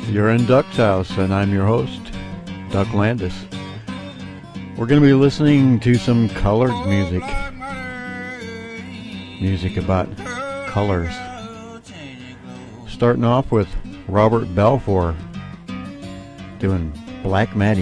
You're in Duck's house, and I'm your host, Duck Landis. We're going to be listening to some colored music. Music about colors. Starting off with Robert Balfour doing Black Maddie.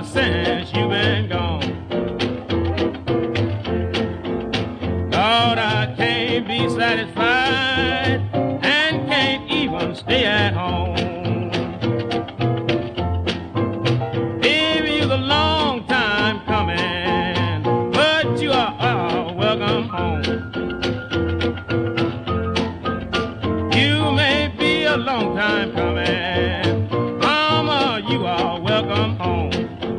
Lord, I I can't be satisfied and can't even stay at home. Baby, you're a long time coming, but you are welcome home. You may be a long time coming, mama, you are welcome home.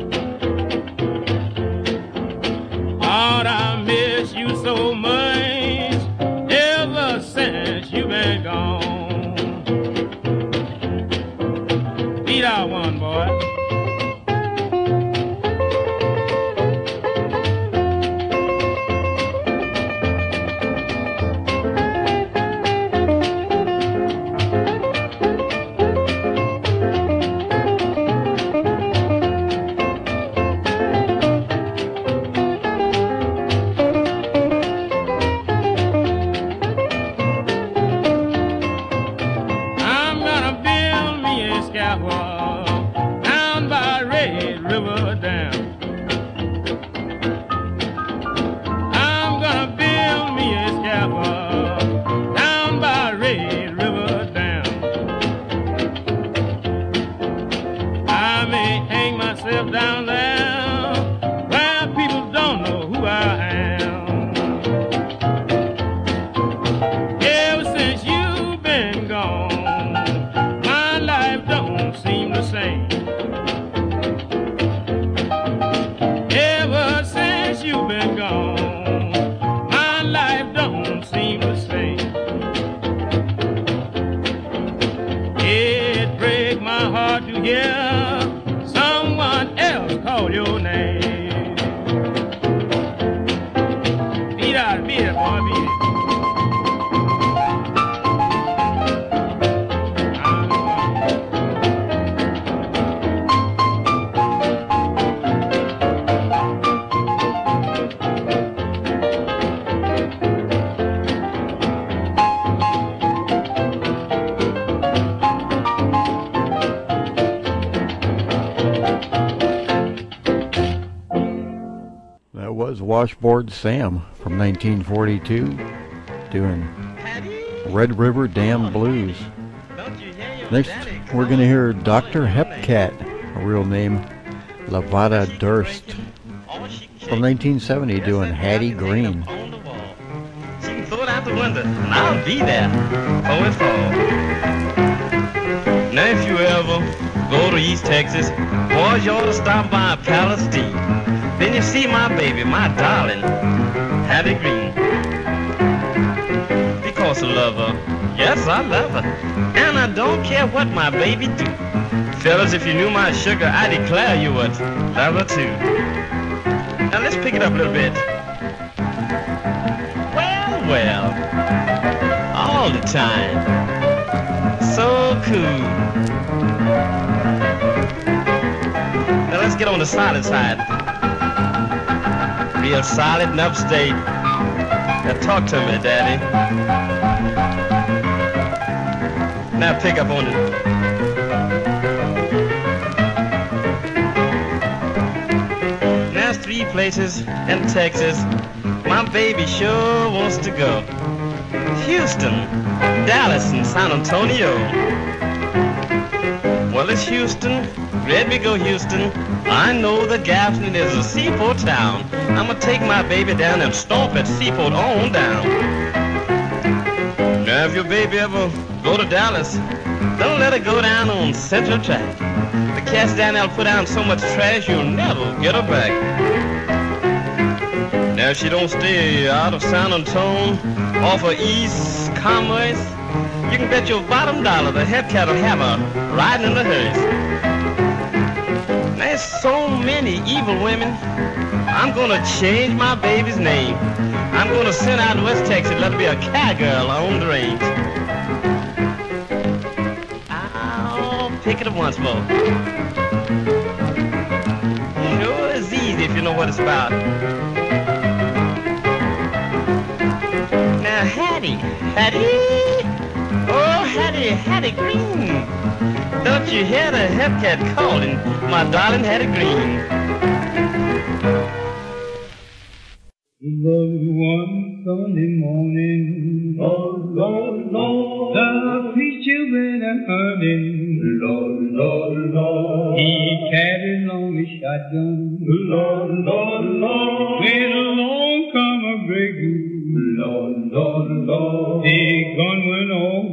Lord, I miss you so much ever since you've been gone. Beat out one, boy. Down by Red River Dam. I'm gonna build me a scaffold down by Red River Dam. I may hang myself down there where people don't know who I am. Ever since you've been gone, my life don't seem the same. Ever since you've been gone, my life don't seem the same. It breaks my heart to hear someone else call your name. Beat it, boy, beat it. Washboard Sam from 1942 doing Red River Dam Blues. Next we're going to hear Dr. Hepcat, a real name Lavada Durst, from 1970 doing Hattie Green. She can throw it out the window and I'll be there before it falls. Now if you ever go to East Texas, boys, you ought to stop by Palace D. Then you see my baby, my darling, Hattie Green. Because I love her, yes, I love her, and I don't care what my baby do. Fellas, if you knew my sugar, I declare you would love her too. Now let's pick it up a little bit. Well, all the time, so cool. Now let's get on the solid side. Real solid and upstate. Now talk to me, Daddy. Now pick up on it. There's 3 places in Texas my baby sure wants to go. Houston, Dallas, and San Antonio. Well, it's Houston. Let me go, Houston. I know that Gaffney is a seaport town. I'm gonna take my baby down and stomp at Seaport on down. Now, if your baby ever go to Dallas, don't let her go down on Central Track. The cats down there will put down so much trash you'll never get her back. Now, if she don't stay out of San Antonio, off of East Commerce, you can bet your bottom dollar the Hepcat will have her riding in the hearse. There's so many evil women. I'm gonna change my baby's name. I'm gonna send out to West Texas, let her be a cowgirl on the range. I'll pick it up once more. Sure is easy if you know what it's about. Now, Hattie, oh, Hattie Green. Don't you hear the Hepcat calling, my darling Hattie Green? Love one Sunday morning. Lord, Lord, Lord. The preacher went a-hunting. Lord, Lord, Lord. He carried along his shotgun. Lord, Lord, Lord. When along come a great goose. Lord, Lord, Lord. The gun went off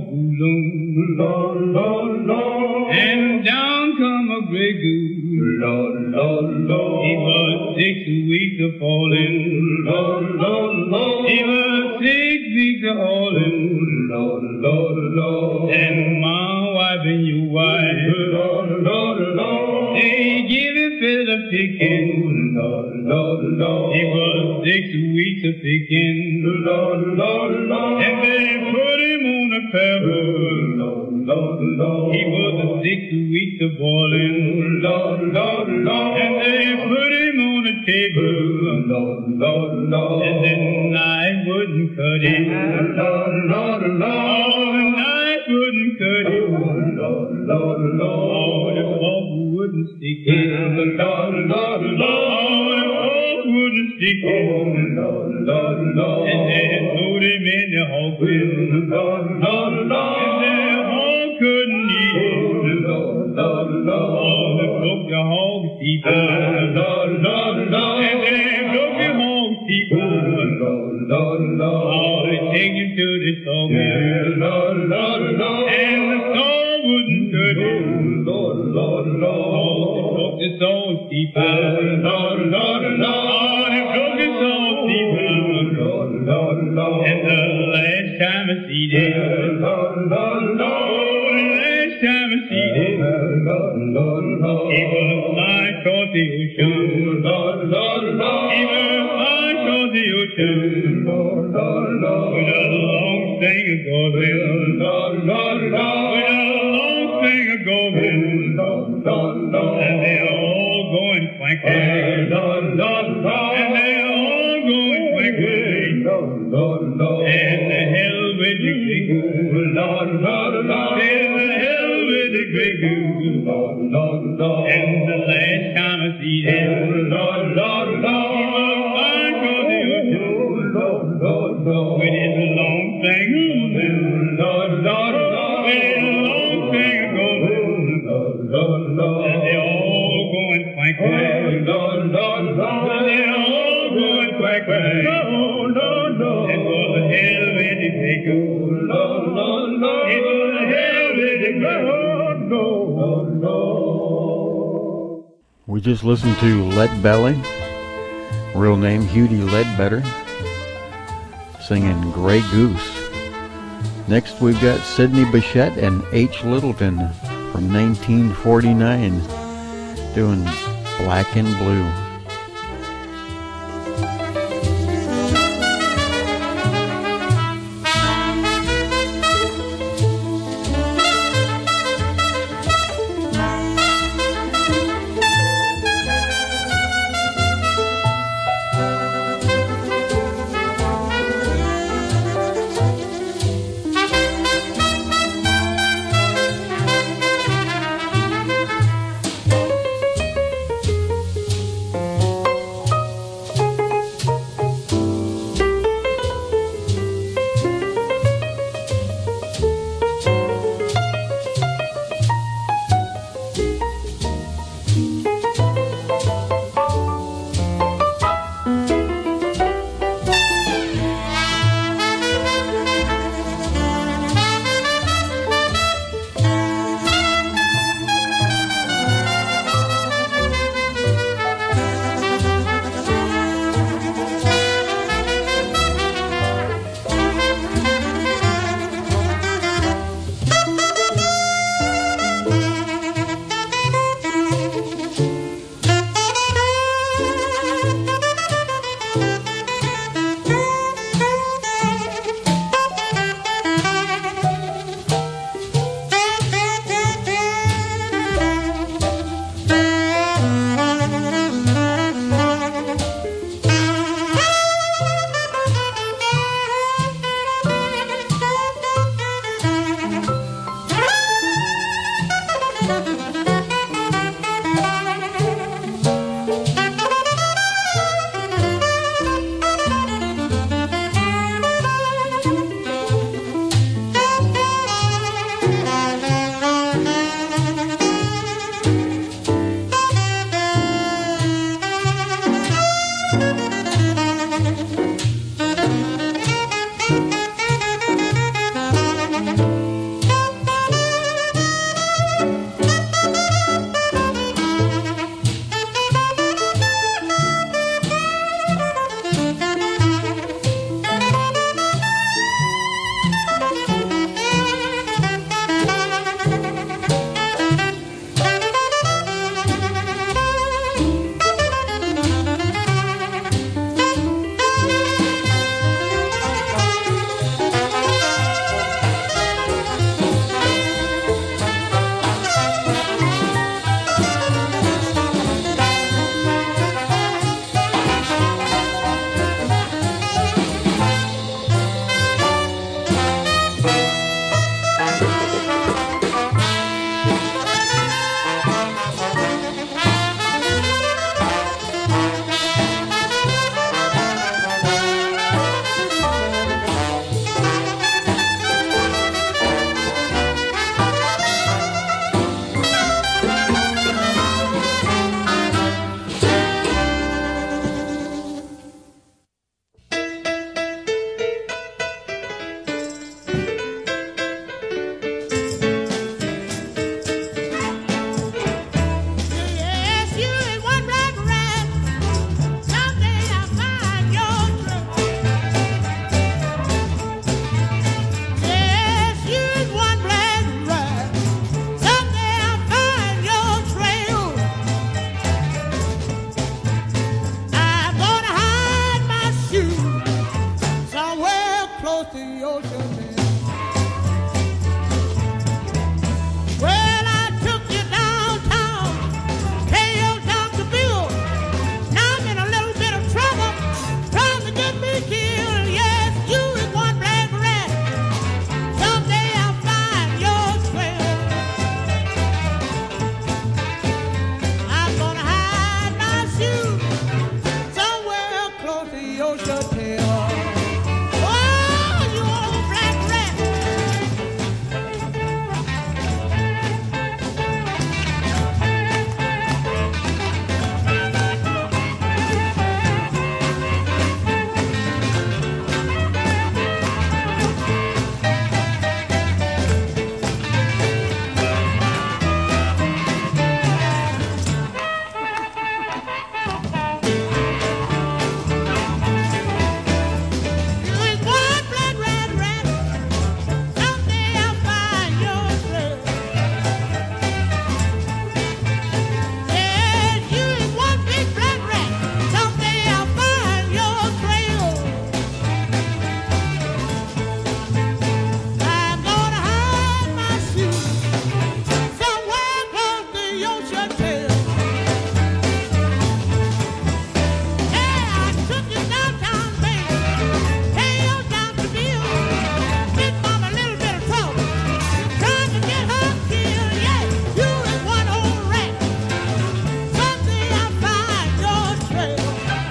boom. Lord, Lord, Lord. And down come a great goose. Lord, Lord, Lord. He was 6 weeks of falling. Lord, Lord, Lord. He was 6 weeks of falling. Lord, Lord, Lord. And my wife and your wife. Lord, Lord, Lord. They give it for the picking. Lord, Lord, Lord. He was 6 weeks of picking. Lord, Lord, Lord. And they put him on a pebble. Lord, Lord, Lord. He was 6 weeks of boiling. Lord, Lord, Lord. And they put him on a table. Lord, Lord, Lord. And the knife wouldn't cut him. Lord, Lord, Lord. Oh, the knife wouldn't cut him. Lord, Lord, Lord. Oh, the fork wouldn't stick him. Lord, Lord, Lord. Oh, the fork wouldn't stick him. Lord, Lord, Lord. And they threw him in the hog pen. Lord, Lord, Lord. And the hog couldn't eat him. Lord, Lord, Lord. Oh, they broke the hog's teeth. Lord, Lord, Lord. And they broke the hog's teeth. Lord, Lord, Lord. Oh, they take him to the sawmill. Lord, Lord, Lord. And the saw wouldn't cut him. Lord, Lord, Lord. Oh, they broke the saw's teeth. Lord, Lord, Lord. Oh, they broke the saw's teeth. Lord, Lord, Lord. And the last time I see them. Lord, Lord, Lord. Oh, the last time I see them. Lord, Lord, Lord. He was flying across the ocean. Lord, Lord, Lord. He was flying across the ocean. Lord, Lord, Lord. With a long string of goldfish. Lord, Lord, Lord. With a long string of goldfish. Lord, Lord, Lord. And they're all going quack-quack. Lord, Lord, Lord. And they're all going quack-quack. Lord, Lord, Lord. And the hell with the great goose. Lord, Lord, Lord. And the hell with the great goose. Lord, Lord, Lord. And the last time I see them. Lord, Lord, Lord. He was flying across the ocean. Lord, Lord, Lord. With his long string of goldfish. Lord, Lord, Lord. With his long string of goldfish. Lord, Lord, Lord. And they're all going quack-quack. Lord, Lord, Lord. And they're all going quack-quack. Lord, Lord, Lord. It was a hell with the great goose. Lord, Lord, Lord. It was a hell with the great goose. Lord, Lord. We just listened to Lead Belly, real name Hughie Ledbetter, singing Grey Goose. Next we've got Sidney Bechet and H. Littleton from 1949 doing Black and Blue. close to the ocean. Well, I took you downtown, pay your doctor bill. Now I'm in a little bit of trouble, trying to get me killed. Yes, you is one black rat. Someday I'll find your trail. I'm gonna hide my shoes somewhere close to the ocean tail. Oh, you old black rat. You is one black rat. Someday I'll find your trail. Yes, you is one big black rat. Someday I'll find your trail. I'm gonna hide my shoes somewhere close to the ocean tail. Yeah, I took you downtown, baby. Pay your doctor bill. Big mama, little bit of trouble. Trying to get her killed. Yeah, you is one old rat. Someday I'll find your trail.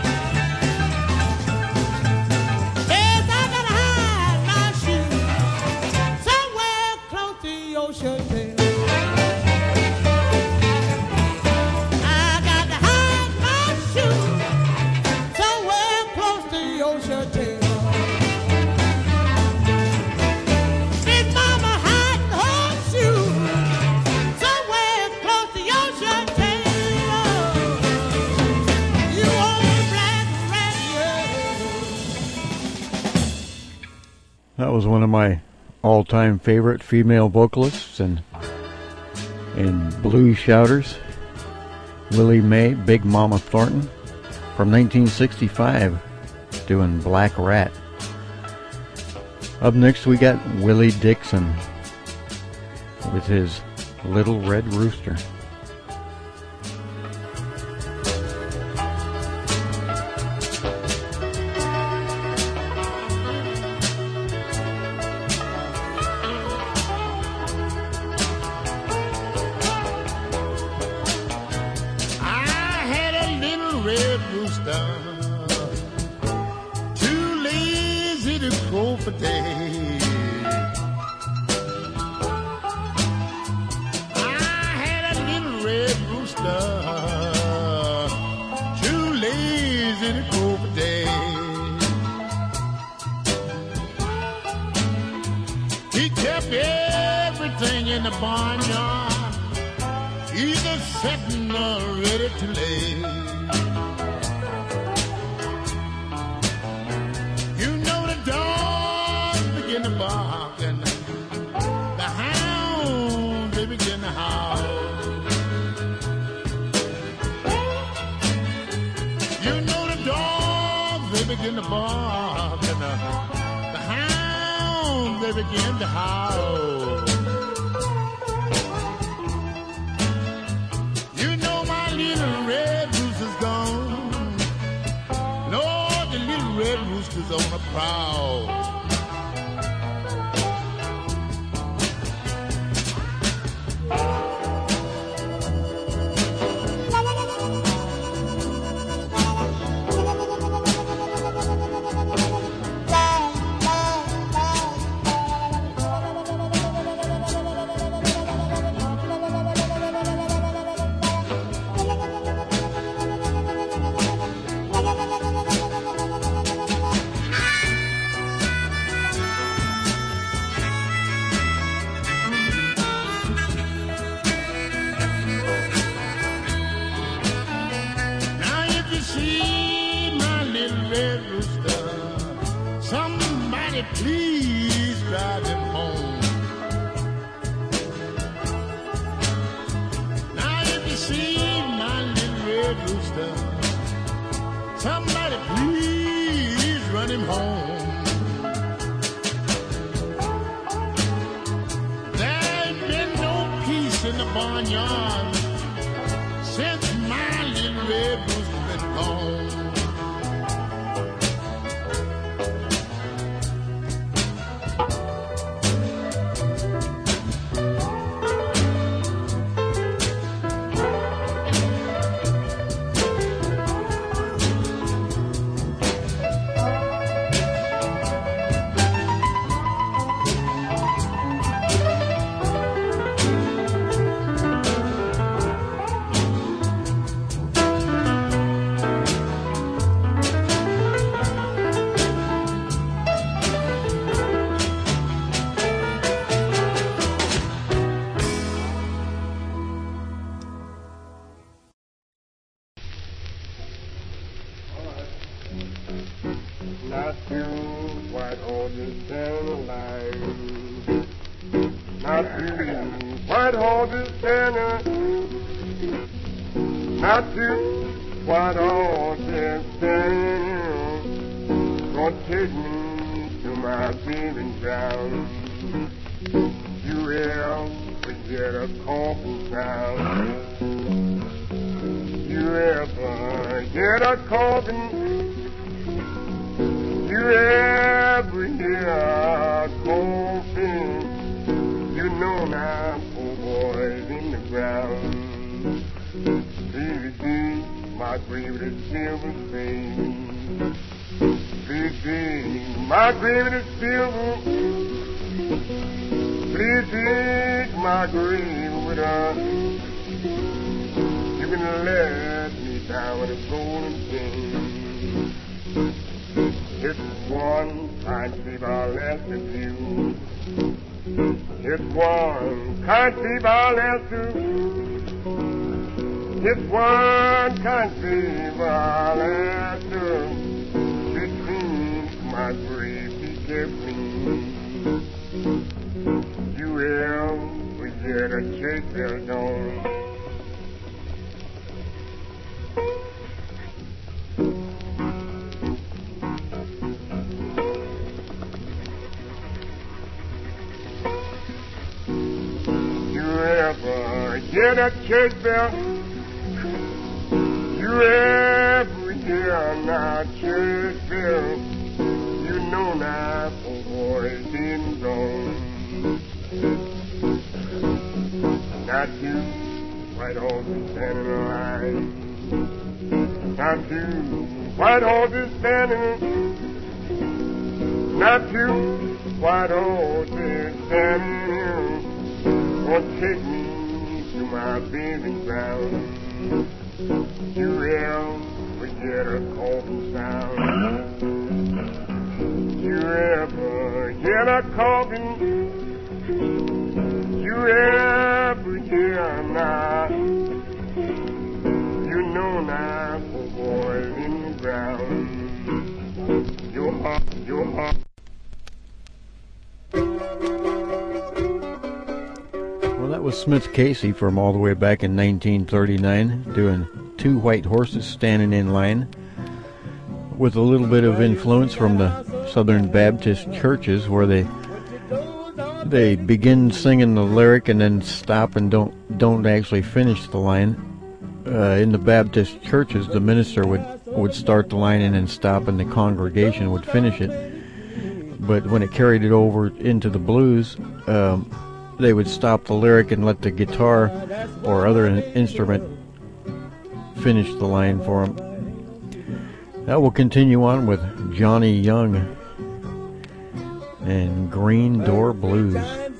Yes, I gotta hide my shoes somewhere close to the ocean tail. I got to hide my shoes somewhere close to the ocean tail. Big mama hiding her shoes somewhere close to the ocean tail. You old black rat, yeah. That was one of my all-time favorite female vocalists and blues shouters, Willie Mae, Big Mama Thornton, from 1965, doing Black Rat. Up next we got Willie Dixon with his Little Red Rooster. I had a little red rooster, too lazy to crow for days. I had a little red rooster, too lazy to crow for days. He kept everything in the barnyard, either setting or ready to lay. You know the dogs begin to bark and the hounds they begin to howl. You know the dogs they begin to bark and the hounds they begin to howl. You know my little red rooster's gone. Lord, the little red rooster's on the prowl. Now if you see my little red rooster, somebody please drive him home. Now if you see my little red rooster, somebody please run him home. horses stand in line. Not two white horses standing. Not two white horses standing. Gonna take me to my bathing ground. You will forget a coffin sound. You ever get a coffin? You ever hear a coffin? You know now, poor boys in the ground. Baby, see, my grave is silver stained. Please dig my grave is silver. Please dig my grave with us. You can let me down with a golden chain. It's one kind sleep I'll ask of you. It's one kind sleep I'll ask of you. It's one kind sleep I'll ask of you. My grave be kept clean. You will forget a church bell tone. You ever get a church bell? You ever hear a church bell? No, now, poor boys been gone. Not two white horses standing in line. Not two white horses standing. Not two white horses standing. Gonna take me to my bathing ground. You will forget a coffin sound. You ever hear a coffin? You ever hear now? You know now, poor boys in the ground. Your heart. Well, that was Smith Casey from all the way back in 1939, doing Two White Horses Standing in Line, with a little bit of influence from the Southern Baptist churches, where they begin singing the lyric and then stop and don't actually finish the line. In the Baptist churches, the minister would start the line and then stop, and the congregation would finish it. But when it carried it over into the blues, they would stop the lyric and let the guitar or other instrument finish the line for them. That will continue on with Johnny Young and Green Door Blues.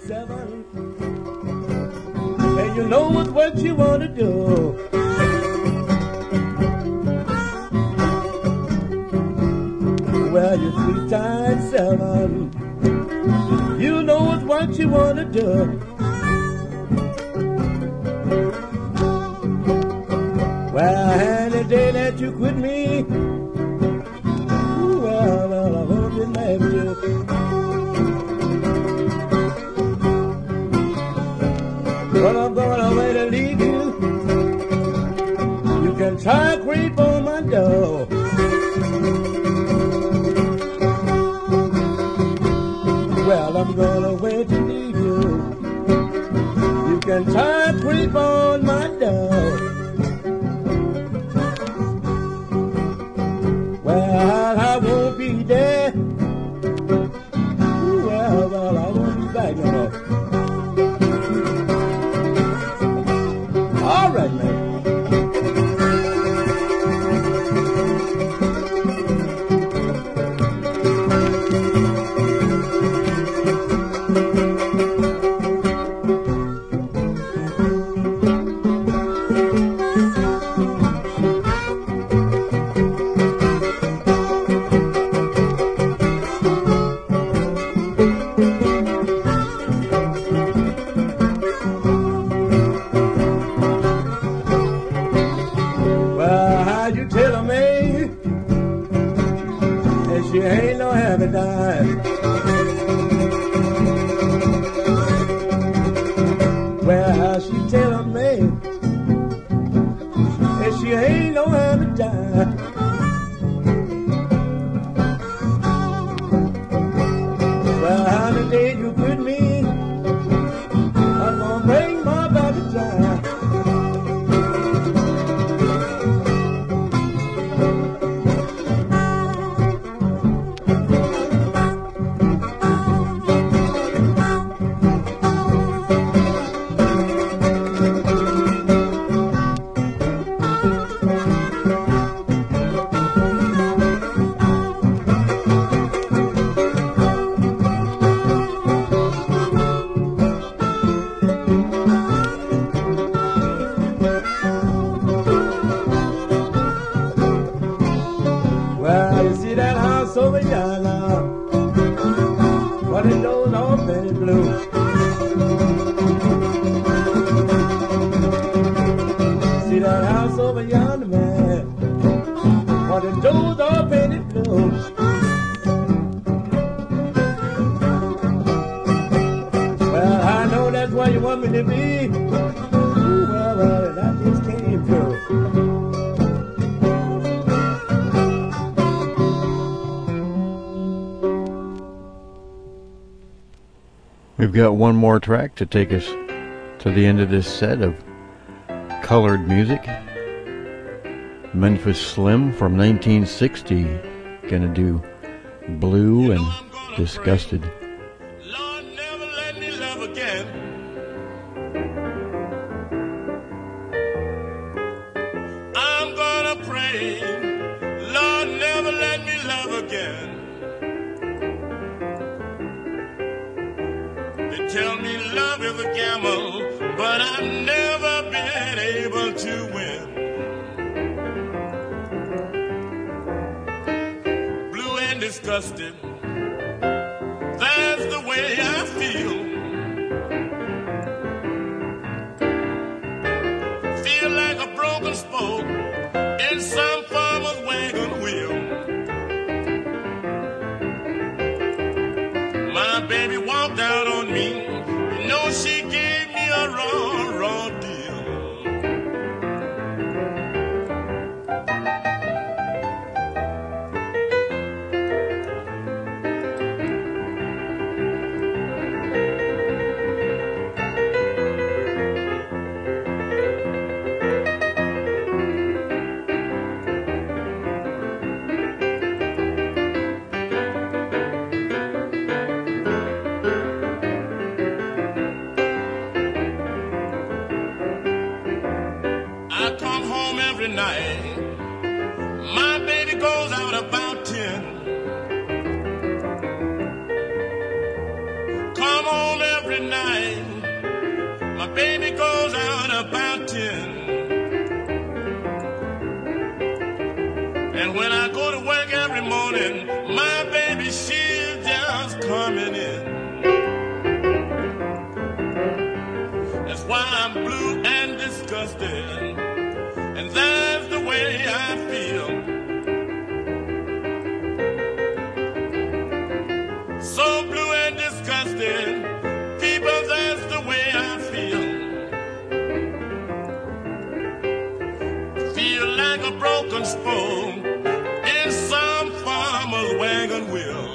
And you know what you want to do. Well, you're 3 times 7. You know what you want to do. Well, any day that you quit me, well, I won't be mad with you. But I'm going away to leave you. You can try to creep on my door. Well, I'm going away to leave you. You can try to creep on my door. Well, I won't be there. Well, I won't be back no more. All right, man. Well, how the day you quit me, I'm gonna bring my back to time. Over yonder, but it goes off in blue. See that house over yonder, man, but it goes off in it blue. Well, I know that's where you want me to be. Ooh, well, that just came through. We've got one more track to take us to the end of this set of colored music. Memphis Slim from 1960, gonna do Blue and Disgusted. Lord, never let me love again. I'm gonna pray, Lord, never let me love again. Tell me love is a gamble, but I've never been able to win. Blue and disgusted, that's the way I feel. Feel like a broken spoke in some farmer's wagon wheel. My baby walked out on me. You know she gave me a raw deal. Night. My baby goes out about 10. Come home every night. My baby goes out about 10. And when I go to work every morning, my baby, she's just coming in. That's why I'm blue and disgusted. And that's the way I feel. So blue and disgusted, people, that's the way I feel. Feel like a broken spoon in some farmer's wagon wheel.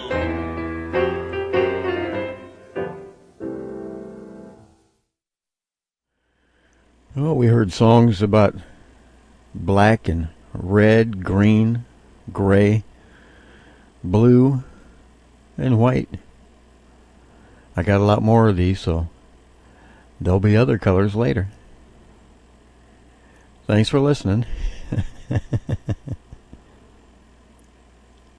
Well, we heard songs about black and red, green, gray, blue, and white. I got a lot more of these, so there'll be other colors later. Thanks for listening.